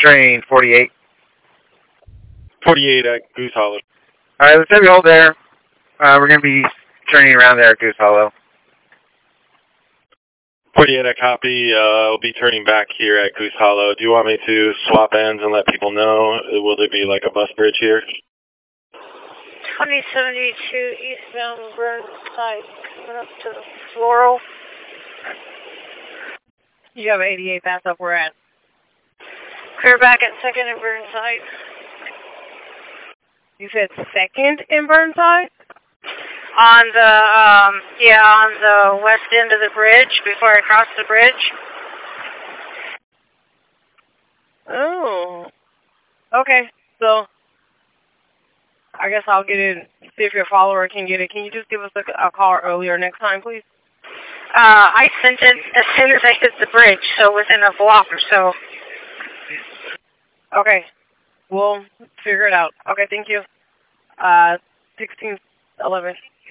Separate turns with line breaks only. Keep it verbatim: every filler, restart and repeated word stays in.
train forty-eight.
forty-eight at Goose Hollow.
Alright, let's have you hold there. Uh, we're going to be turning around there at Goose Hollow.
forty-eight, I copy. Uh, I'll be turning back here at Goose Hollow. Do you want me to swap ends and let people know? Will there be like a bus bridge here?
twenty seventy-two eastbound Burnside, coming up to the Floral.
You have eighty-eight, that's up we're at.
Clear back at second and Burnside.
You said second in Burnside?
On the, um, yeah, on the west end of the bridge, before I cross the bridge.
Oh. Okay, so I guess I'll get it, see if your follower can get it. Can you just give us a, a call earlier next time, please?
Uh, I sent it as soon as I hit the bridge, so within a block or so.
Okay, we'll figure it out. Okay, thank you. Uh, sixteen eleven.